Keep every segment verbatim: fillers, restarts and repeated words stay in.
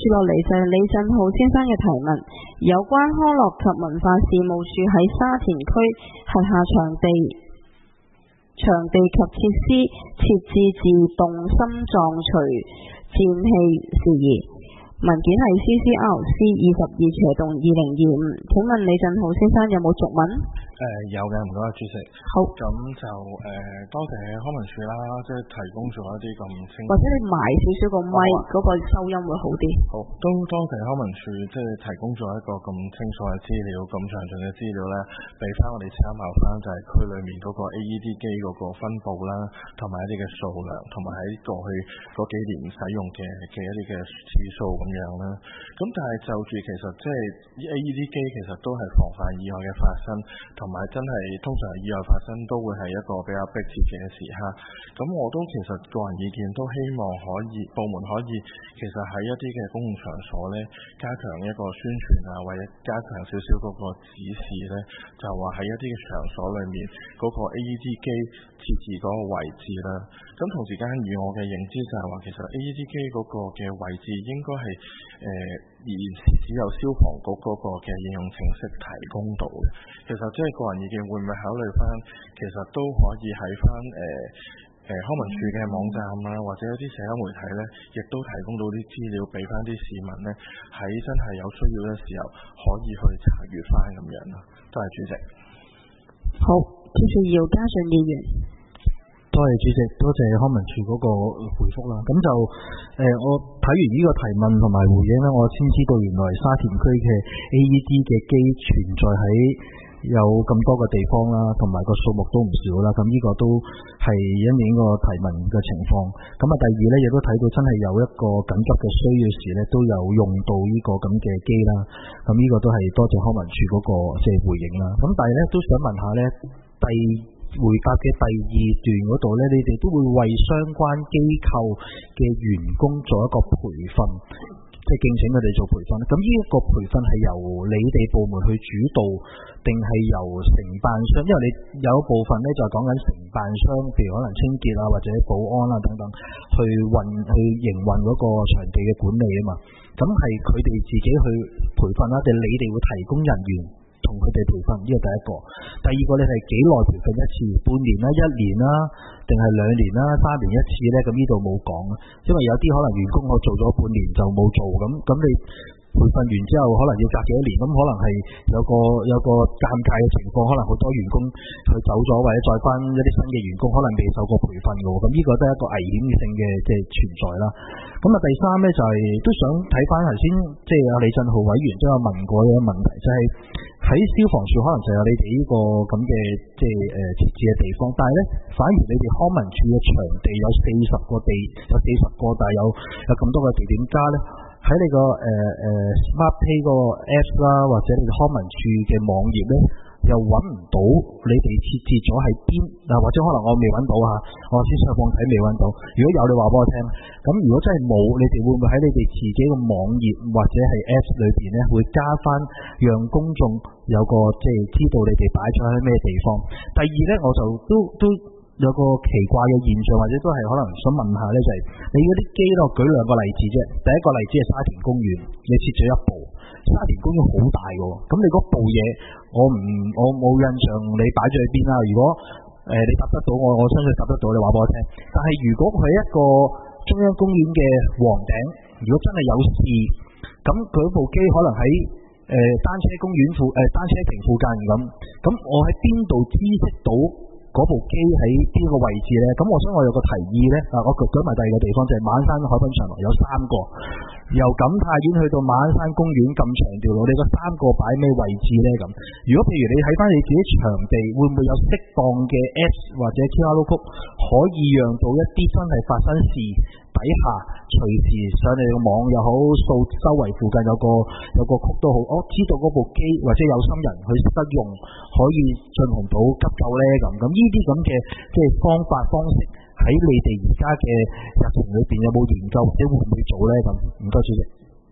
落嚟就係李振浩先生嘅提問，有關康樂及文化事務署喺沙田區轄下場地、場地及設施設置自動心臟除顫器事宜。文件係 C C R C 二十二斜洞二零二五，請問李振浩先生有冇續文？ 誒、呃、有嘅，唔該主席。 好， 咁就誒、呃、多謝康文署啦，即係提供咗一啲咁清， 或者你埋少少個咪，嗰、哦、個收音會好啲。 好，都多謝康文署即係提供咗一個咁清楚嘅資料，咁詳盡嘅資料咧，俾翻我哋參考翻，就係區裏面嗰個 A E D 機嗰個分佈啦，同埋一啲嘅數量，同埋喺過去嗰幾年使用嘅嘅一啲嘅次數咁樣啦。咁但係就住其實即係 A E D 機其實都係防範意外嘅發生。同埋真係通常意外發生都會係一個比較迫切嘅時刻，咁我都其實個人意見都希望可以部門可以其實喺一啲嘅公共場所咧加強一個宣傳啊，或者加強少少嗰個指示咧，就話喺一啲嘅場所裏面嗰個 A E D 機設置嗰個位置啦。咁同時間以我嘅認知就係話其實 A E D 機嗰個嘅位置應該係誒現時只有消防局嗰個嘅應用程式提供到嘅。其實即係個人意見，會唔會考慮翻？其實都可以喺翻誒誒康文署嘅網站啦，或者有啲社交媒體咧，亦都提供到啲資料俾翻啲市民咧，喺真係有需要嘅時候可以去查閲翻咁樣咯。多謝主席。 好，接住姚嘉信議員。 多謝主席，多謝康文署嗰個回覆啦。咁就誒、呃，我睇完呢個提問同埋回應咧，我先知道原來沙田區嘅 A E D 嘅機存在喺有咁多個地方啦，同埋個數目都唔少啦。咁呢個都係因應個提問嘅情況。咁啊，第二咧亦都睇到真係有一個緊急嘅需要時咧，都有用到呢個咁嘅機啦。咁呢個都係多謝康文署嗰個即係回應啦。咁但係咧都想問下咧，第回答嘅第二段嗰度呢，你哋都會為相關機構嘅員工做一個培訓，即係敬請佢哋做培訓。咁呢一個培訓係由你哋部門去主導，定係由承辦商？因為你有一部分呢，就係講緊承辦商，譬如可能清潔啊或者保安啊等等，去運去營運嗰個場地嘅管理啊嘛。咁係佢哋自己去培訓啦，定你哋會提供人員同佢哋培訓？呢個第一個。第二個，你係幾耐培訓一次？半年啦、一年啦，定係兩年啦、三年一次呢？咁呢度冇講，因為有啲可能員工我做咗半年就冇做，咁咁你培訓完之後可能要隔幾多年，咁可能係有個有個尷尬嘅情況，可能好多員工佢走咗，或者再翻一啲新嘅員工可能未受過培訓嘅，咁呢個都係一個危險性嘅即係存在啦。咁啊，第三呢，就係、是、都想睇翻頭先，即係阿李振浩委員都有問過一個問題，就係、是、喺消防處可能就有你哋呢個咁嘅即係誒設置嘅地方，但係呢，反而你哋康文署嘅場地有四十個地，有四十個，但係有有咁多個地點加呢。喺你個誒誒 Smart Pay 個 Apps 啦，或者你康文署嘅網頁咧，又揾唔到你哋設置咗喺邊嗱，或者可能我未揾到嚇，我先上網睇未揾到。如果有，你話俾我聽。咁如果真係冇，你哋會唔會喺你哋自己個網頁或者係 Apps 裏邊咧，會加翻讓公眾有個即係知道你哋擺咗喺咩地方？第二咧，我就都都。有個奇怪嘅現象，或者都係可能想問下呢，就係、是、你嗰啲機咯，舉兩個例子啫。第一個例子係沙田公園，你設咗一部，沙田公園好大嘅，咁你嗰部嘢，我唔我冇印象你擺咗去邊啦。如果誒、呃、你答得到我，我相信答得到，你話俾我聽。但係如果佢係一個中央公園嘅皇頂，如果真係有事，咁佢部機可能喺誒、呃、單車公園附誒、呃、單車亭附近咁，咁我喺邊度知悉到嗰部機喺邊個位置呢？咁我想我有個提議呢，啊，我舉埋第二個地方就係、是、馬鞍山海濱長廊有三個，由錦泰苑去到馬鞍山公園咁長條路，你個三個擺咩位置呢？咁如果譬如你睇翻你自己場地，會唔會有適當嘅 Apps 或者 Q R code 可以讓到一啲真係發生事底下隨時上你個網又好，掃周圍附近有個有個曲都好，我知道嗰部機或者有心人去識得用，可以進行到急救呢？咁咁呢啲咁嘅即係方法方式喺你哋而家嘅日程裏邊有冇研究或者會唔會做呢？咁唔該主席。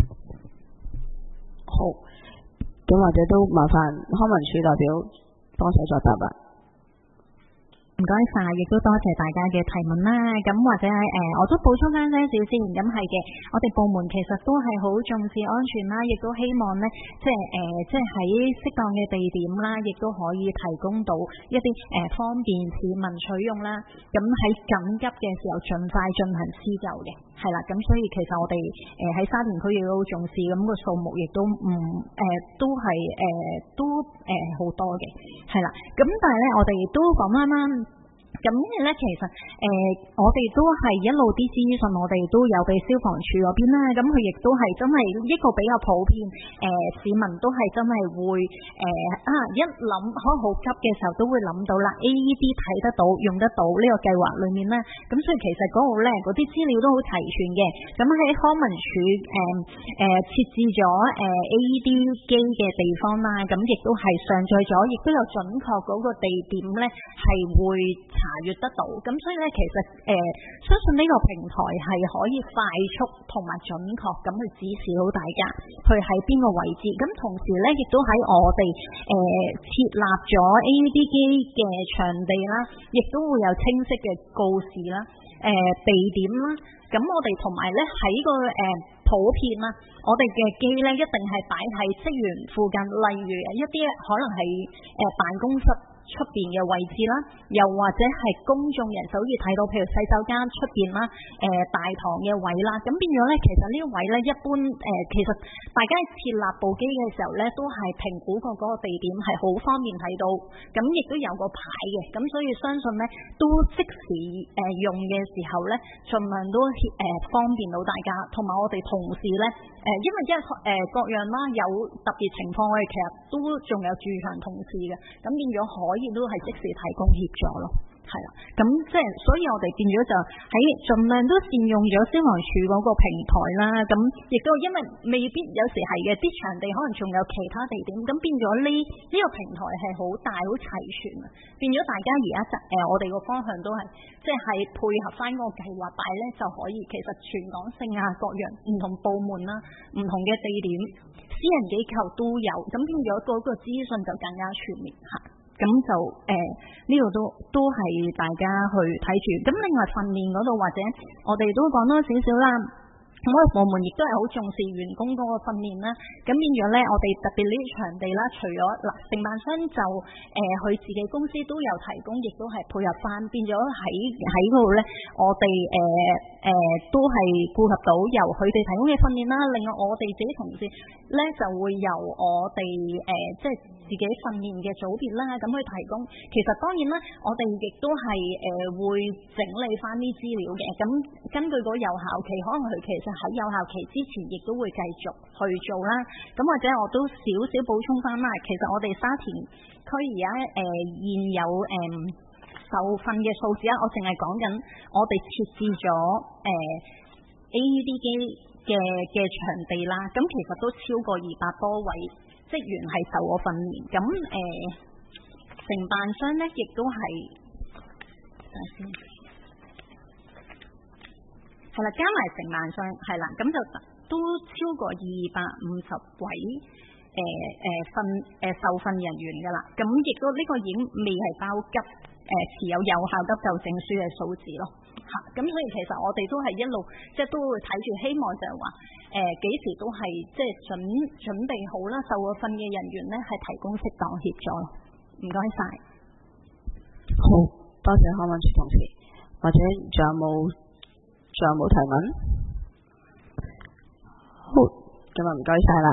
好，咁或者都麻煩康文署代表幫手作答啊。 誒、 該晒，亦都多謝大家嘅提問啦。咁或者誒、呃，我都補充翻少少先。咁係嘅，我哋部門其實都係好重視安全啦，亦都希望咧，即係誒、呃，即係喺適當嘅地點啦，亦都可以提供到一啲誒、呃、方便市民取用啦。咁喺緊急嘅時候，盡快進行施救嘅，係啦。咁所以其實我哋誒喺沙田區亦都好重視，咁、那個數目亦都唔誒、呃、都係誒、呃、都誒好、呃、多嘅，係啦。咁但係咧，我哋都講翻啦。咁咧，其實誒、呃，我哋都係一路啲資訊，我哋都有俾消防處嗰邊啦。咁佢亦都係真係一個比較普遍，誒、呃、市民都係真係會誒、呃、啊一諗可能好急嘅時候，都會諗到啦。A E D 睇得到用得到呢個計劃裏面咧，咁所以其實嗰度咧嗰啲資料都好齊全嘅。咁喺康文署誒誒設置咗誒、呃、A E D 機嘅地方啦，咁亦都係上載咗，亦都有準確嗰個地點咧係會查閱得到，咁所以咧，其實誒、呃，相信呢個平台係可以快速同埋準確咁去指示到大家去喺邊個位置。咁同時咧，亦都喺我哋誒設立咗 A E D 機嘅場地啦，亦都會有清晰嘅告示啦，誒、呃、地點啦。咁我哋同埋咧喺個誒、呃、普遍啦，我哋嘅機咧一定係擺喺職員附近，例如一啲可能係誒、呃、辦公室出邊嘅位置啦，又或者係公眾人士可以睇到，譬如洗手間出邊啦，誒、呃、大堂嘅位啦，咁變咗咧，其實呢個位咧一般誒、呃，其實大家設立部機嘅時候咧，都係評估過嗰個地點係好方便睇到，咁亦都有個牌嘅，咁所以相信咧都即時誒、呃、用嘅時候咧，盡量都誒、呃、方便到大家，同埋我哋同事咧誒、呃，因為即係誒各樣啦，有特別情況，我哋其實都仲有駐場同事嘅，咁變咗可以都係即時提供協助咯，係啦，咁即係所以我哋變咗就喺盡量都善用咗消防處嗰個平台啦，咁亦都因為未必有時係嘅，啲場地可能仲有其他地點，咁變咗呢呢個平台係好大好齊全啊，變咗大家而家就誒我哋個方向都係即係配合翻嗰個計劃擺咧，就可以其實全港性啊各樣唔同部門啦、唔同嘅地點、私人機構都有，咁變咗嗰個資訊就更加全面嚇。咁就誒呢度都都係大家去睇住。咁另外訓練嗰度或者我哋都講多少少啦。咁我哋部門亦都係好重視員工嗰個訓練啦。咁變咗咧，我哋特別呢啲場地啦，除咗嗱承辦商就誒佢、呃、自己公司都有提供，亦都係配合翻。變咗喺喺嗰度咧，我哋誒誒都係顧及到由佢哋提供嘅訓練啦。另外我哋自己同事咧就會由我哋誒、呃、即係。自己訓練嘅組別啦，咁去提供。其實當然啦，我哋亦都係誒、呃、會整理翻啲資料嘅。咁根據個有效期，可能佢其實喺有效期之前，亦都會繼續去做啦。咁或者我都少少補充翻啦。其實我哋沙田區而家誒現有誒、呃、受訓嘅數字啊，我淨係講緊我哋設置咗誒 A E D 機嘅嘅場地啦。咁其實都超過二百多位職員係受過訓練，咁誒、呃、承辦商咧亦都係，等下先，係啦，加埋承辦商係啦，咁就都超過二百五十位誒誒訓誒受訓人員㗎啦，咁亦都呢、這個已經未係包急誒、呃、持有有效急救證書嘅數字咯。嚇，咁所以其實我哋都係一路即係都會睇住，希望就係話誒幾時都係即係準準備好啦，受過訓嘅人員咧係提供適當協助咯。唔該晒， 好多謝康文署同事，或者仲有冇仲有冇提問？好，咁啊唔該晒啦。